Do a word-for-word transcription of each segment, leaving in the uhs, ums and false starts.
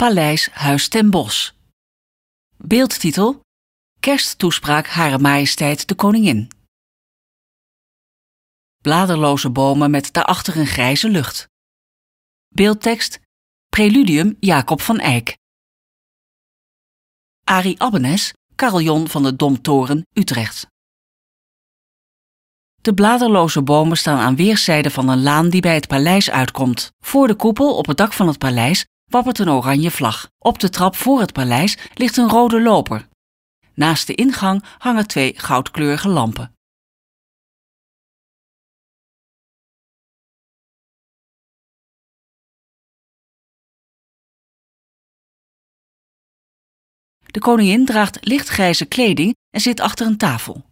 Paleis Huis ten Bosch. Beeldtitel: Kersttoespraak Hare Majesteit de Koningin. Bladerloze bomen met daarachter een grijze lucht. Beeldtekst: Preludium Jacob van Eyck. Arie Abbenes, carillon van de Domtoren, Utrecht. De bladerloze bomen staan aan weerszijden van een laan die bij het paleis uitkomt. Voor de koepel op het dak van het paleis wappert een oranje vlag. Op de trap voor het paleis ligt een rode loper. Naast de ingang hangen twee goudkleurige lampen. De koningin draagt lichtgrijze kleding en zit achter een tafel.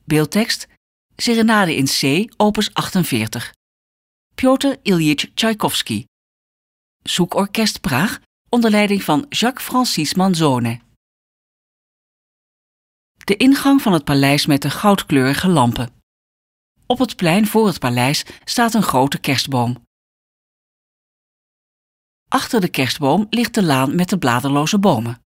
Beeldtekst: Serenade in C, opus achtenveertig. Pjotr Iljitj Tchaikovsky. Zoekorkest Praag, onder leiding van Jacques-Francis Manzone. De ingang van het paleis met de goudkleurige lampen. Op het plein voor het paleis staat een grote kerstboom. Achter de kerstboom ligt de laan met de bladerloze bomen.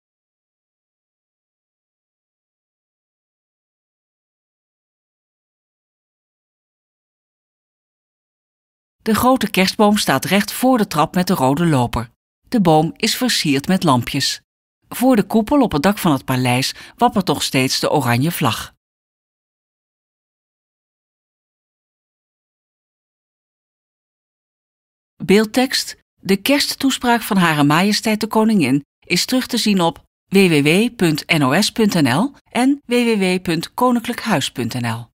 De grote kerstboom staat recht voor de trap met de rode loper. De boom is versierd met lampjes. Voor de koepel op het dak van het paleis wappert nog steeds de oranje vlag. Beeldtekst: De kersttoespraak van Hare Majesteit de Koningin is terug te zien op w w w punt n o s punt n l en w w w punt koninklijk huis punt n l.